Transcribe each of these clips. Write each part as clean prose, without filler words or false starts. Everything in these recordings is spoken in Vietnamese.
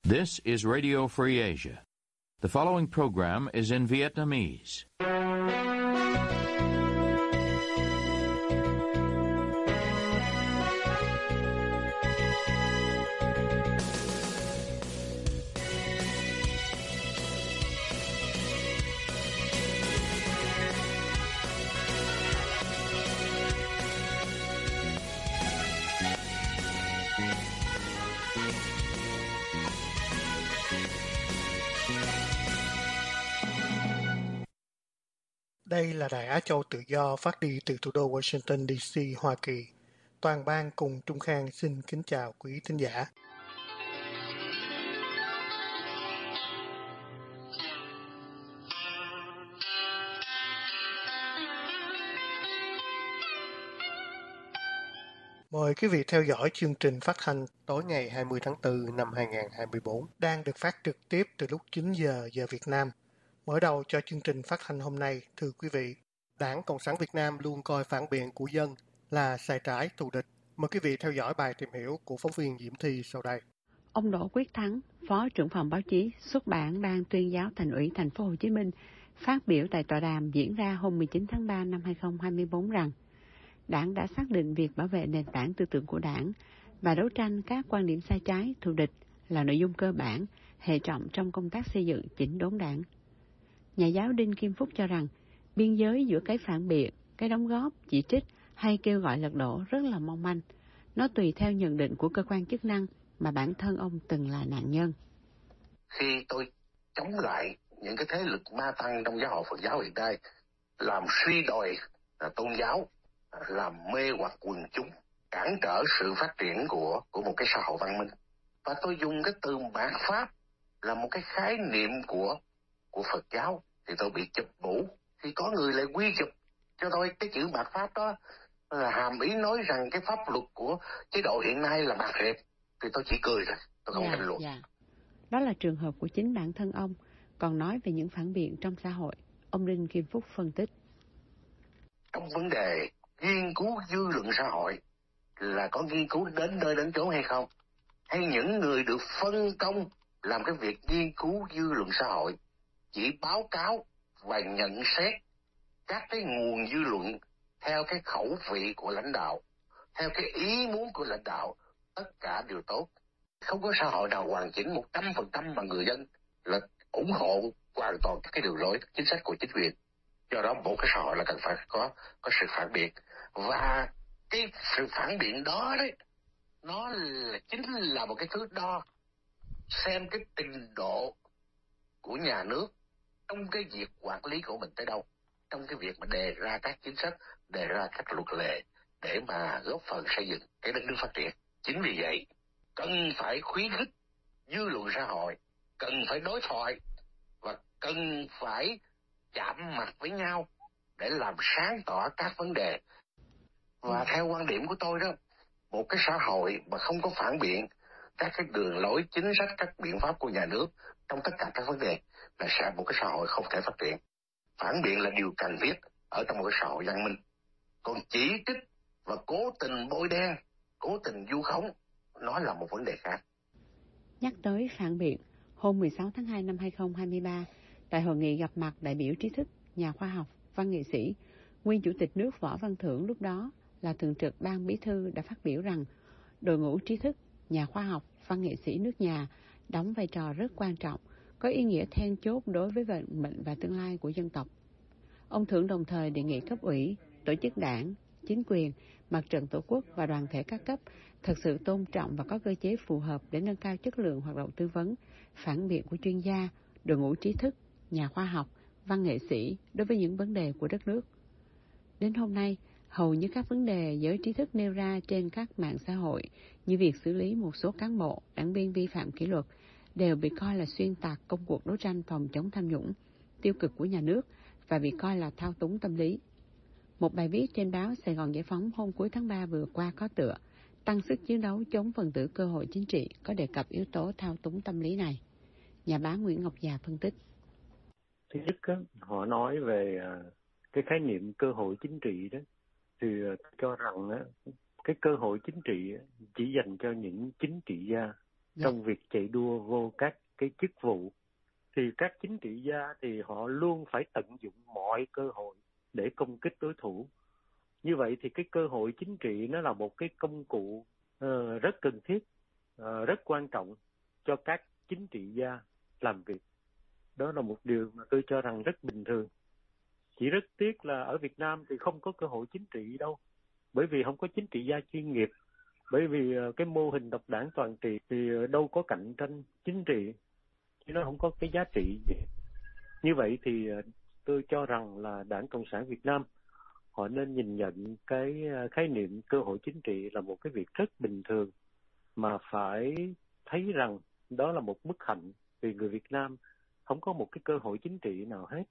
This is Radio Free Asia. The following program is in Vietnamese. Đây là Đài Á Châu Tự Do phát đi từ thủ đô Washington DC, Hoa Kỳ. Toàn ban cùng Trung Khang xin kính chào quý thính giả. Mời quý vị theo dõi chương trình phát hành tối ngày 20 tháng 4 năm 2024 đang được phát trực tiếp từ lúc 9 giờ giờ Việt Nam. Mở đầu cho chương trình phát hành hôm nay, thưa quý vị, Đảng Cộng sản Việt Nam luôn coi phản biện của dân là sai trái thù địch. Mời quý vị theo dõi bài tìm hiểu của phóng viên Diễm Thi sau đây. Ông Đỗ Quyết Thắng, Phó trưởng phòng báo chí xuất bản Ban Tuyên giáo Thành ủy Thành phố Hồ Chí Minh, phát biểu tại tọa đàm diễn ra hôm 19 tháng 3 năm 2024 rằng Đảng đã xác định việc bảo vệ nền tảng tư tưởng của Đảng và đấu tranh các quan điểm sai trái, thù địch là nội dung cơ bản, hệ trọng trong công tác xây dựng chỉnh đốn Đảng. Nhà giáo Đinh Kim Phúc cho rằng biên giới giữa cái phản biện, cái đóng góp, chỉ trích hay kêu gọi lật đổ rất là mong manh. Nó tùy theo nhận định của cơ quan chức năng mà bản thân ông từng là nạn nhân. Khi tôi chống lại những cái thế lực ma tăng trong giáo hội Phật giáo hiện nay, làm suy đồi tôn giáo, làm mê hoặc quần chúng, cản trở sự phát triển của một cái xã hội văn minh, và tôi dùng cái từ mạt pháp là một cái khái niệm của Phật giáo, thì tôi bị chụp mũ. Thì có người lại quy chụp cho tôi cái chữ mạt pháp đó là hàm ý nói rằng cái pháp luật của chế độ hiện nay là mạt rệp, thì tôi chỉ cười thôi, tôi không tranh luận. Đó là trường hợp của chính bản thân ông. Còn nói về những phản biện trong xã hội, ông Đinh Kim Phúc phân tích. Trong vấn đề nghiên cứu dư luận xã hội là có nghiên cứu đến nơi đến chốn hay không? Hay những người được phân công làm cái việc nghiên cứu dư luận xã hội chỉ báo cáo và nhận xét các cái nguồn dư luận theo cái khẩu vị của lãnh đạo, theo cái ý muốn của lãnh đạo, tất cả đều tốt. Không có xã hội nào hoàn chỉnh 100% mà người dân là ủng hộ hoàn toàn các cái đường lối chính sách của chính quyền. Do đó một cái xã hội là cần phải có sự phản biện, và cái sự phản biện đó đấy, nó chính là một cái thứ đo xem cái trình độ của nhà nước trong cái việc quản lý của mình tới đâu, trong cái việc mà đề ra các chính sách, đề ra các luật lệ để mà góp phần xây dựng cái đất nước phát triển. Chính vì vậy cần phải khuyến khích dư luận xã hội, cần phải đối thoại và cần phải chạm mặt với nhau để làm sáng tỏ các vấn đề. Và theo quan điểm của tôi đó, một cái xã hội mà không có phản biện các cái đường lối chính sách, các biện pháp của nhà nước trong tất cả các vấn đề là sẽ một cái xã hội không thể phát triển. Phản biện là điều cần thiết ở trong một cái xã hội văn minh. Còn chỉ trích và cố tình bôi đen, cố tình vu khống, nó là một vấn đề khác. Nhắc tới phản biện, hôm 16 tháng 2 năm 2023, tại hội nghị gặp mặt đại biểu trí thức, nhà khoa học, văn nghệ sĩ, nguyên Chủ tịch nước Võ Văn Thưởng lúc đó là Thường trực Ban Bí thư đã phát biểu rằng đội ngũ trí thức, nhà khoa học, văn nghệ sĩ nước nhà đóng vai trò rất quan trọng, có ý nghĩa then chốt đối với vận mệnh và tương lai của dân tộc. Ông Thưởng đồng thời đề nghị cấp ủy, tổ chức đảng, chính quyền, mặt trận tổ quốc và đoàn thể các cấp thực sự tôn trọng và có cơ chế phù hợp để nâng cao chất lượng hoạt động tư vấn, phản biện của chuyên gia, đội ngũ trí thức, nhà khoa học, văn nghệ sĩ đối với những vấn đề của đất nước. Đến hôm nay, hầu như các vấn đề giới trí thức nêu ra trên các mạng xã hội như việc xử lý một số cán bộ, đảng viên vi phạm kỷ luật đều bị coi là xuyên tạc công cuộc đấu tranh phòng chống tham nhũng, tiêu cực của nhà nước và bị coi là thao túng tâm lý. Một bài viết trên báo Sài Gòn Giải phóng hôm cuối tháng 3 vừa qua có tựa "Tăng sức chiến đấu chống phần tử cơ hội chính trị" có đề cập yếu tố thao túng tâm lý này. Nhà báo Nguyễn Ngọc Già phân tích. Thứ nhất, họ nói về cái khái niệm cơ hội chính trị đó, thì cho rằng cái cơ hội chính trị chỉ dành cho những chính trị gia, trong việc chạy đua vô các cái chức vụ. Thì các chính trị gia thì họ luôn phải tận dụng mọi cơ hội để công kích đối thủ. Như vậy thì cái cơ hội chính trị nó là một cái công cụ rất cần thiết, rất quan trọng cho các chính trị gia làm việc. Đó là một điều mà tôi cho rằng rất bình thường. Chỉ rất tiếc là ở Việt Nam thì không có cơ hội chính trị đâu. Bởi vì không có chính trị gia chuyên nghiệp. Bởi vì cái mô hình độc đảng toàn trị thì đâu có cạnh tranh chính trị. Chứ nó không có cái giá trị gì. Như vậy thì tôi cho rằng là Đảng Cộng sản Việt Nam họ nên nhìn nhận cái khái niệm cơ hội chính trị là một cái việc rất bình thường, mà phải thấy rằng đó là một bất hạnh vì người Việt Nam không có một cái cơ hội chính trị nào hết.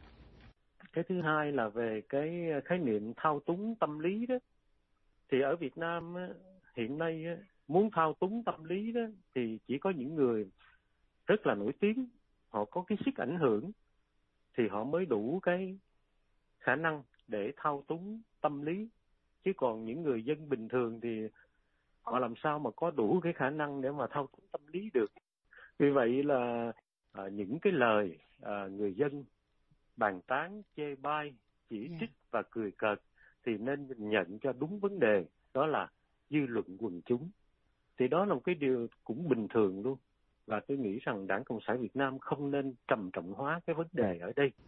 Cái thứ hai là về cái khái niệm thao túng tâm lý đó. Thì ở Việt Nam hiện nay muốn thao túng tâm lý đó thì chỉ có những người rất là nổi tiếng, họ có cái sức ảnh hưởng thì họ mới đủ cái khả năng để thao túng tâm lý. Chứ còn những người dân bình thường thì họ làm sao mà có đủ cái khả năng để mà thao túng tâm lý được. Vì vậy là những cái lời người dân bàn tán, chê bai, chỉ trích và cười cợt thì nên nhìn nhận cho đúng vấn đề, đó là dư luận quần chúng. Thì đó là một cái điều cũng bình thường luôn. Và tôi nghĩ rằng Đảng Cộng sản Việt Nam không nên trầm trọng hóa cái vấn đề ở đây.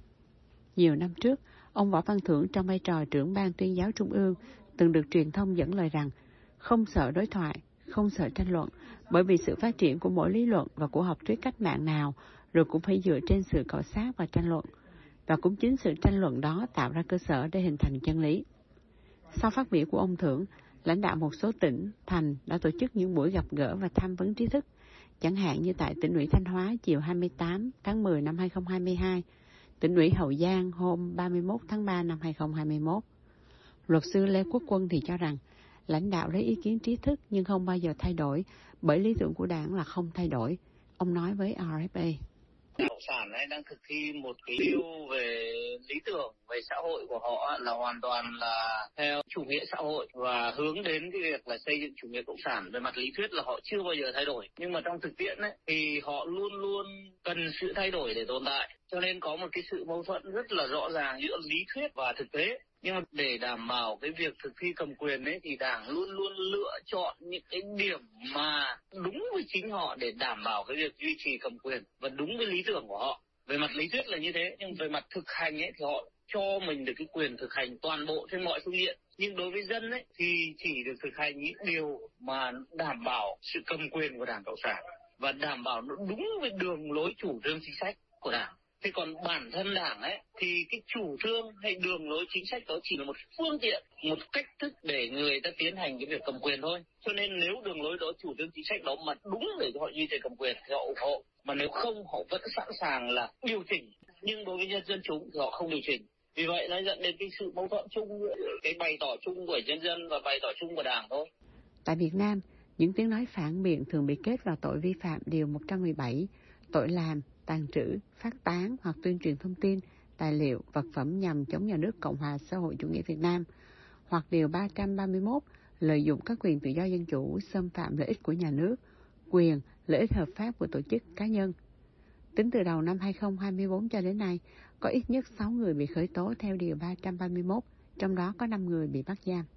Nhiều năm trước, ông Võ Văn Thưởng trong vai trò trưởng ban tuyên giáo Trung ương từng được truyền thông dẫn lời rằng không sợ đối thoại, không sợ tranh luận, bởi vì sự phát triển của mỗi lý luận và của học thuyết cách mạng nào rồi cũng phải dựa trên sự khảo sát và tranh luận. Và cũng chính sự tranh luận đó tạo ra cơ sở để hình thành chân lý. Sau phát biểu của ông Thưởng, lãnh đạo một số tỉnh, thành đã tổ chức những buổi gặp gỡ và tham vấn trí thức, chẳng hạn như tại tỉnh ủy Thanh Hóa chiều 28 tháng 10 năm 2022, tỉnh ủy Hậu Giang hôm 31 tháng 3 năm 2021. Luật sư Lê Quốc Quân thì cho rằng, lãnh đạo lấy ý kiến trí thức nhưng không bao giờ thay đổi, bởi lý tưởng của đảng là không thay đổi. Ông nói với RFA. Đảng Cộng sản ấy đang thực thi một cái điều về lý tưởng về xã hội của họ là hoàn toàn là theo chủ nghĩa xã hội và hướng đến cái việc là xây dựng chủ nghĩa cộng sản. Về mặt lý thuyết là họ chưa bao giờ thay đổi, nhưng mà trong thực tiễn ấy thì họ luôn luôn cần sự thay đổi để tồn tại. Cho nên có một cái sự mâu thuẫn rất là rõ ràng giữa lý thuyết và thực tế. Nhưng mà để đảm bảo cái việc thực thi cầm quyền ấy thì Đảng luôn luôn lựa chọn những cái điểm mà đúng với chính họ để đảm bảo cái việc duy trì cầm quyền và đúng với lý tưởng của họ. Về mặt lý thuyết là như thế, nhưng về mặt thực hành ấy thì họ cho mình được cái quyền thực hành toàn bộ trên mọi phương diện. Nhưng đối với dân ấy thì chỉ được thực hành những điều mà đảm bảo sự cầm quyền của Đảng Cộng sản và đảm bảo nó đúng với đường lối chủ trương chính sách của Đảng. Thế còn bản thân Đảng ấy thì cái chủ trương hay đường lối chính sách đó chỉ là một phương tiện, một cách thức để người ta tiến hành cái việc cầm quyền thôi. Cho nên nếu đường lối đó, chủ trương chính sách đó mà đúng để họ duy trì cầm quyền thì họ ủng hộ, mà nếu không họ vẫn sẵn sàng là điều chỉnh. Nhưng đối với nhân dân chúng thì họ không điều chỉnh. Vì vậy nó dẫn đến cái sự mâu thuẫn chung, cái bày tỏ chung của nhân dân và bày tỏ chung của Đảng thôi. Tại Việt Nam, những tiếng nói phản biện thường bị kết vào tội vi phạm Điều 117, tội làm, tàng trữ, phát tán hoặc tuyên truyền thông tin, tài liệu, vật phẩm nhằm chống nhà nước Cộng hòa xã hội chủ nghĩa Việt Nam, hoặc Điều 331, lợi dụng các quyền tự do dân chủ, xâm phạm lợi ích của nhà nước, quyền, lợi ích hợp pháp của tổ chức cá nhân. Tính từ đầu năm 2024 cho đến nay, có ít nhất 6 người bị khởi tố theo Điều 331, trong đó có 5 người bị bắt giam.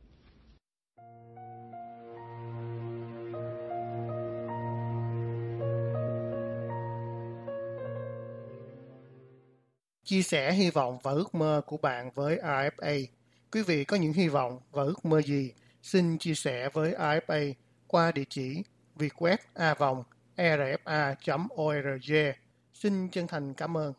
Chia sẻ hy vọng và ước mơ của bạn với RFA. Quý vị có những hy vọng và ước mơ gì? Xin chia sẻ với RFA qua địa chỉ vietweb@rfa.org. Xin chân thành cảm ơn.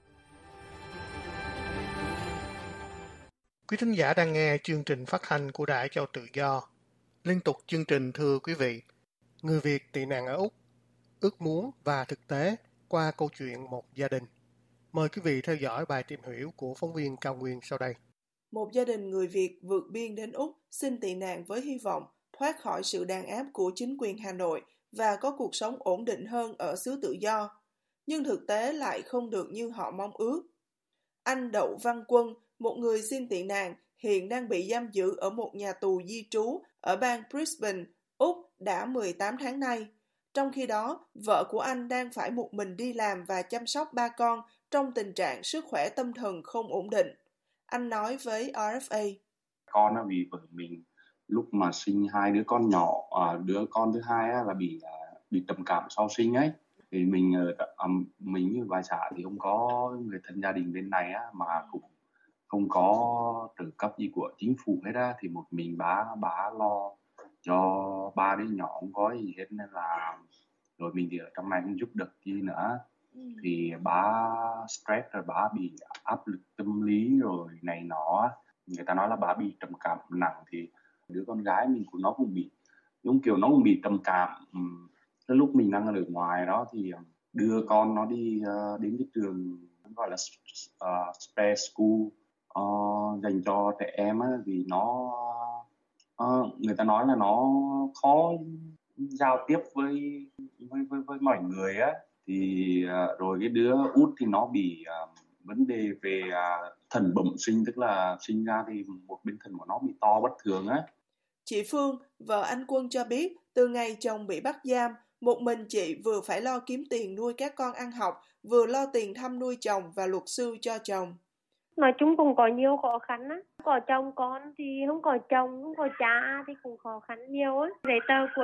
Quý thính giả đang nghe chương trình phát thanh của Đài Châu Tự Do. Liên tục chương trình thưa quý vị, người Việt tị nạn ở Úc, ước muốn và thực tế qua câu chuyện một gia đình. Mời quý vị theo dõi bài tìm hiểu của phóng viên Cao Nguyên sau đây. Một gia đình người Việt vượt biên đến Úc xin tị nạn với hy vọng thoát khỏi sự đàn áp của chính quyền Hà Nội và có cuộc sống ổn định hơn ở xứ tự do. Nhưng thực tế lại không được như họ mong ước. Anh Đậu Văn Quân, một người xin tị nạn, hiện đang bị giam giữ ở một nhà tù di trú ở bang Brisbane, Úc đã 18 tháng nay. Trong khi đó, vợ của anh đang phải một mình đi làm và chăm sóc 3 con trong tình trạng sức khỏe tâm thần không ổn định. Anh nói với RFA. Con vì vợ mình lúc mà sinh 2 đứa con nhỏ, đứa con thứ hai là bị trầm cảm sau sinh ấy. Thì mình như bà xã thì không có người thân gia đình bên này mà cũng không có trợ cấp gì của chính phủ hết á, thì một mình bà lo cho 3 đứa nhỏ không có gì hết, nên là rồi mình thì ở trong này không giúp được gì nữa. Thì bà stress rồi bà bị áp lực tâm lý rồi này nọ, người ta nói là bà bị trầm cảm nặng. Thì đứa con gái mình của nó cũng bị giống kiểu nó cũng bị trầm cảm. Cái lúc mình đang ở ngoài đó thì đưa con nó đi đến cái trường gọi là spare school dành cho trẻ em á, vì nó người ta nói là nó khó giao tiếp với mọi người á. Thì rồi cái đứa út thì nó bị vấn đề về thần bẩm sinh, tức là sinh ra thì một bên thần của nó bị to bất thường á. Chị Phương, vợ anh Quân cho biết, từ ngày chồng bị bắt giam, một mình chị vừa phải lo kiếm tiền nuôi các con ăn học, vừa lo tiền thăm nuôi chồng và luật sư cho chồng. Nói chung cũng có nhiều khó khăn á. Có chồng con thì không có chồng, không có cha thì cũng khó khăn nhiều á. Giấy tờ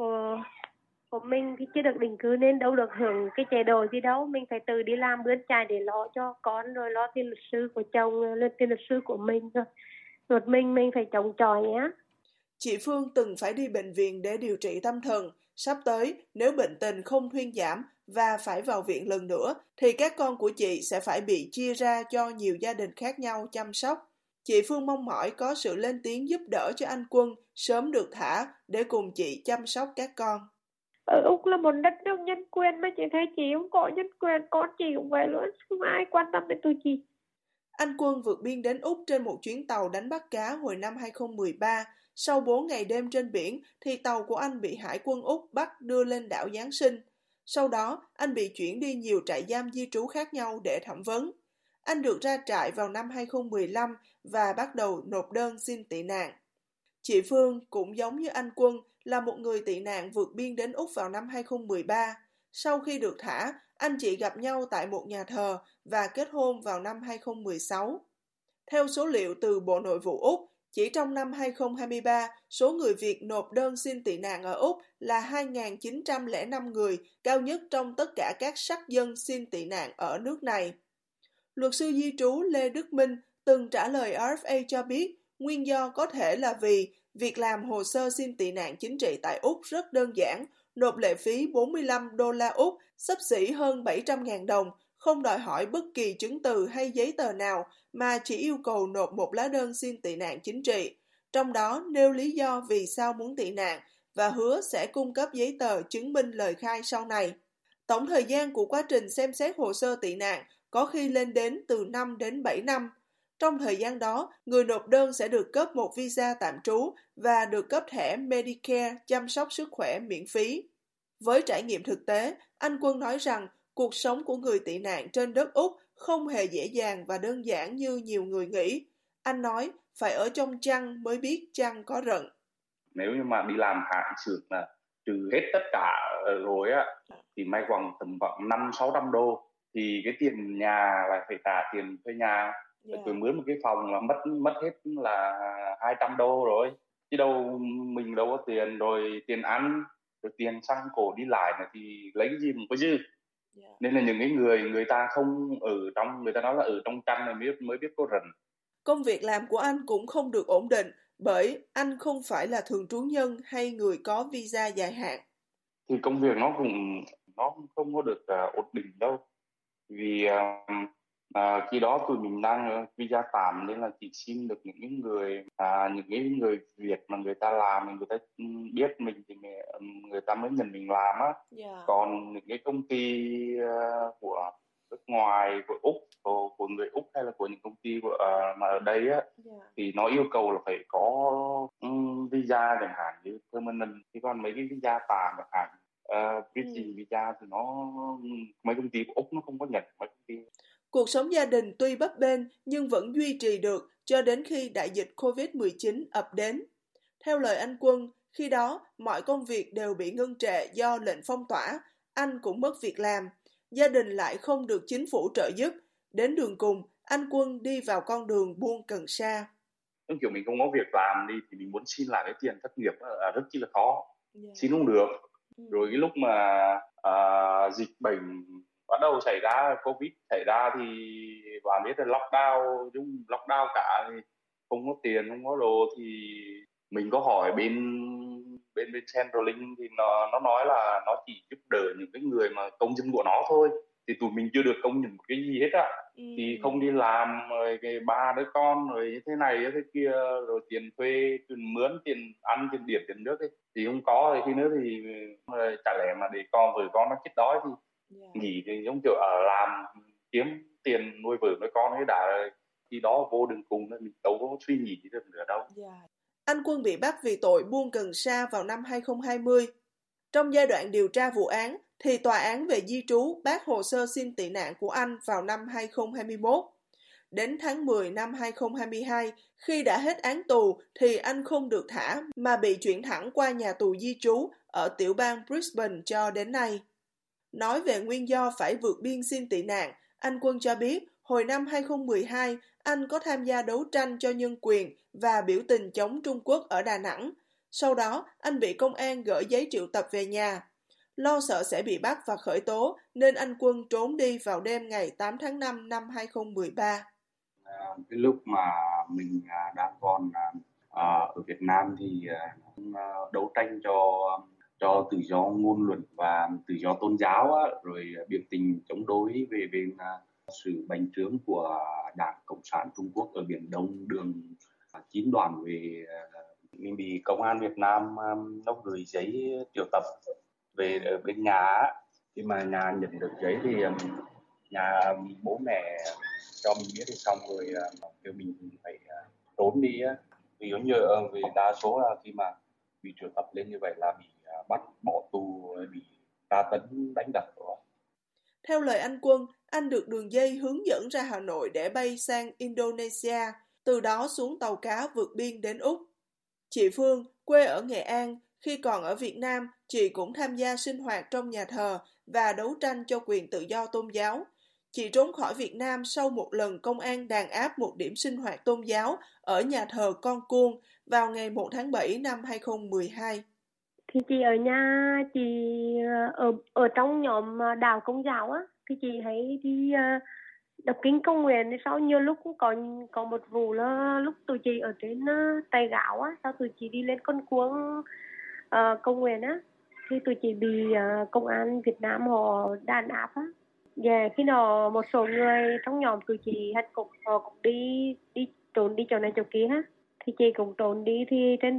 của mình thì chưa được định cư nên đâu được hưởng cái chế độ gì đâu. Mình phải tự đi làm bươn chải để lo cho con, rồi lo tiền luật sư của chồng, lên tiền luật sư của mình rồi. Một mình phải chống chọi nhé. Chị Phương từng phải đi bệnh viện để điều trị tâm thần. Sắp tới, nếu bệnh tình không thuyên giảm và phải vào viện lần nữa, thì các con của chị sẽ phải bị chia ra cho nhiều gia đình khác nhau chăm sóc. Chị Phương mong mỏi có sự lên tiếng giúp đỡ cho anh Quân sớm được thả để cùng chị chăm sóc các con. Ở Úc là một đất nước nhân quyền mà chị thấy chị không có nhân quyền, con chị cũng vậy luôn, không ai quan tâm đến tụi chị. Anh Quân vượt biên đến Úc trên một chuyến tàu đánh bắt cá hồi năm 2013. Sau 4 ngày đêm trên biển thì tàu của anh bị Hải quân Úc bắt đưa lên đảo Giáng sinh. Sau đó, anh bị chuyển đi nhiều trại giam di trú khác nhau để thẩm vấn. Anh được ra trại vào năm 2015 và bắt đầu nộp đơn xin tị nạn. Chị Phương cũng giống như anh Quân là một người tị nạn vượt biên đến Úc vào năm 2013. Sau khi được thả, anh chị gặp nhau tại một nhà thờ và kết hôn vào năm 2016. Theo số liệu từ Bộ Nội vụ Úc, chỉ trong năm 2023, số người Việt nộp đơn xin tị nạn ở Úc là 2.905 người, cao nhất trong tất cả các sắc dân xin tị nạn ở nước này. Luật sư di trú Lê Đức Minh từng trả lời RFA cho biết, nguyên do có thể là vì việc làm hồ sơ xin tị nạn chính trị tại Úc rất đơn giản, nộp lệ phí 45 đô la Úc, xấp xỉ hơn 700.000 đồng, không đòi hỏi bất kỳ chứng từ hay giấy tờ nào mà chỉ yêu cầu nộp một lá đơn xin tị nạn chính trị, trong đó nêu lý do vì sao muốn tị nạn và hứa sẽ cung cấp giấy tờ chứng minh lời khai sau này. Tổng thời gian của quá trình xem xét hồ sơ tị nạn có khi lên đến từ 5 đến 7 năm. Trong thời gian đó, người nộp đơn sẽ được cấp một visa tạm trú và được cấp thẻ Medicare chăm sóc sức khỏe miễn phí. Với trải nghiệm thực tế, anh Quân nói rằng cuộc sống của người tị nạn trên đất Úc không hề dễ dàng và đơn giản như nhiều người nghĩ. Anh nói phải ở trong chăn mới biết chăn có rận. Nếu như mà đi làm hạn xưởng là trừ hết tất cả rồi á, thì may quăng tầm khoảng 500-600 đô. Thì cái tiền nhà là phải trả tiền thuê nhà. Tôi mướn một cái phòng là mất hết là 200 đô rồi. Chứ đâu mình đâu có tiền, rồi tiền ăn, rồi tiền xăng cổ đi lại này thì lấy cái gì mà có dư. Nên là những cái người ta không ở trong, người ta nói là ở trong chăn này mới biết có rần. Công việc làm của anh cũng không được ổn định bởi anh không phải là thường trú nhân hay người có visa dài hạn. Thì công việc nó không có được ổn định đâu. Vì khi đó tụi mình đang visa tạm nên là chỉ xin được những cái người Việt mà người ta làm, người ta biết mình thì người ta mới nhận mình làm á. Còn những cái công ty của nước ngoài, của Úc, của người Úc hay là của những công ty mà ở đây á, thì nó yêu cầu là phải có visa chẳng hạn như permanent. Thì còn mấy cái visa tạm chẳng hạn, bridging visa thì mấy công ty của Úc nó không có nhận mấy công ty. Cuộc sống gia đình tuy bấp bênh nhưng vẫn duy trì được cho đến khi đại dịch COVID-19 ập đến. Theo lời anh Quân, Khi đó, mọi công việc đều bị ngưng trệ do lệnh phong tỏa, anh cũng mất việc làm. Gia đình lại không được chính phủ trợ giúp. Đến đường cùng, anh Quân đi vào con đường buôn cần sa. Kiểu mình không có việc làm đi thì mình muốn xin lại cái tiền thất nghiệp là rất chi là khó. Xin không được. Rồi cái lúc mà dịch bệnh bắt đầu xảy ra, Covid xảy ra thì bạn biết là lockdown cả, thì không có tiền, không có đồ, thì mình có hỏi bên Centrelink thì nó nói là nó chỉ giúp đỡ những cái người mà công dân của nó thôi, thì tụi mình chưa được công nhận một cái gì hết á. Thì không đi làm, rồi cái 3 đứa con, rồi như thế này thế kia, rồi tiền thuê, tiền mướn, tiền ăn, tiền điện, tiền nước ấy, thì không có. Thì khi nữa thì chả lẽ mà để vợ con nó chết đói thì nghỉ, thì giống kiểu ở làm kiếm tiền nuôi vợ nuôi con ấy đã, khi đó vô đường cùng nên mình đâu có suy nghĩ được nữa đâu. Anh Quân bị bắt vì tội buôn cần sa vào năm 2020. Trong giai đoạn điều tra vụ án, thì tòa án về di trú bác hồ sơ xin tị nạn của anh vào năm 2021. Đến tháng 10 năm 2022, khi đã hết án tù thì anh không được thả mà bị chuyển thẳng qua nhà tù di trú ở tiểu bang Brisbane cho đến nay. Nói về nguyên do phải vượt biên xin tị nạn, anh Quân cho biết hồi năm 2012, anh có tham gia đấu tranh cho nhân quyền và biểu tình chống Trung Quốc ở Đà Nẵng. Sau đó, anh bị công an gửi giấy triệu tập về nhà. Lo sợ sẽ bị bắt và khởi tố, nên anh Quân trốn đi vào đêm ngày 8 tháng 5 năm 2013. Cái lúc mà mình đang còn ở Việt Nam thì đấu tranh cho tự do ngôn luận và tự do tôn giáo á, rồi biểu tình chống đối về bên sự bành trướng của Đảng Cộng sản Trung Quốc ở Biển Đông, đường 9 đoàn về. Mình bị công an Việt Nam nó gửi giấy triệu tập về ở bên nhà á. Khi mà nhà nhận được giấy thì nhà bố mẹ cho mình biết thì xong rồi kêu mình phải trốn đi á. Vì giống như vì đa số là khi mà bị triệu tập lên như vậy là bị bắt bỏ tù, bị tra tấn đánh đập rồi. Theo lời anh Quân, anh được đường dây hướng dẫn ra Hà Nội để bay sang Indonesia, từ đó xuống tàu cá vượt biên đến Úc. Chị Phương, quê ở Nghệ An, khi còn ở Việt Nam, chị cũng tham gia sinh hoạt trong nhà thờ và đấu tranh cho quyền tự do tôn giáo. Chị trốn khỏi Việt Nam sau một lần công an đàn áp một điểm sinh hoạt tôn giáo ở nhà thờ Con Cuông vào ngày 1 tháng 7 năm 2012. Thì chị ở nhà, chị ở trong nhóm đạo Công giáo á, thì chị hay đi đọc kinh cầu nguyện. Thì sau nhiều lúc cũng có một vụ là lúc tụi chị ở trên Tài Gạo á, sau tụi chị đi lên Con Cuông cầu nguyện á, thì tụi chị bị công an Việt Nam họ đàn áp á. Khi nào một số người trong nhóm tụi chị họ cũng đi trốn đi chỗ này chỗ kia á, thì chị cũng trốn đi. Thì trên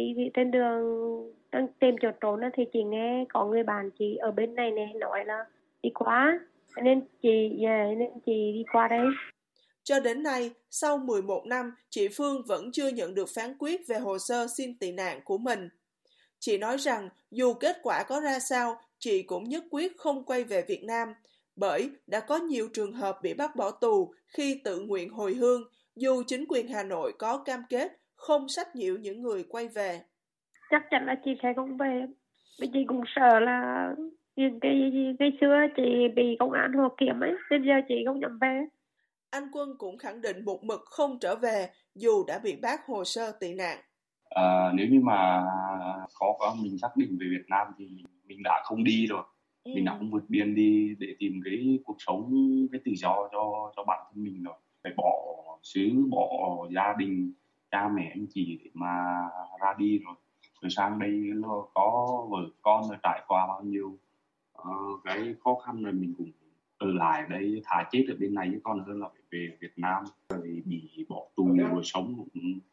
đường đang tìm chỗ trốn á, thì chị nghe có người bạn chị ở bên này nè nói là đi qua, nên chị đi qua đây. Cho đến nay, sau 11 năm, chị Phương vẫn chưa nhận được phán quyết về hồ sơ xin tị nạn của mình. Chị nói rằng dù kết quả có ra sao, chị cũng nhất quyết không quay về Việt Nam, bởi đã có nhiều trường hợp bị bắt bỏ tù khi tự nguyện hồi hương, dù chính quyền Hà Nội có cam kết không sách nhiễu những người quay về. Chắc chắn là chị sẽ không về. Vì chị cũng sợ là cái xưa chị bị công an họ kiểm ấy, nên giờ chị không dám về. Anh Quân cũng khẳng định một mực không trở về dù đã bị bác hồ sơ tị nạn. Nếu như mà có mình xác định về Việt Nam thì mình đã không đi rồi. Mình đã không vượt biên đi để tìm cái cuộc sống, cái tự do cho bản thân mình rồi. Phải bỏ xứ, bỏ gia đình, cha mẹ, anh chị để mà ra đi rồi. Rồi sang đây nó có vợ con rồi, trải qua bao nhiêu cái khó khăn rồi mình cũng ở lại đây, thà chết ở bên này chứ còn hơn là phải về Việt Nam rồi bị bỏ tù rồi sống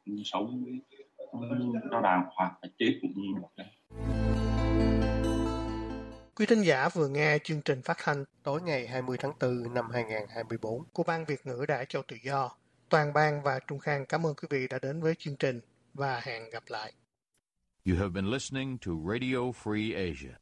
nó đàng hoàng, phải chết cũng được đấy. Quý thính giả vừa nghe chương trình phát thanh tối ngày 20 tháng 4 năm 2024 của Ban Việt ngữ Đãi cho Tự do. Toàn ban và Trung Khang cảm ơn quý vị đã đến với chương trình và hẹn gặp lại. You have been listening to Radio Free Asia.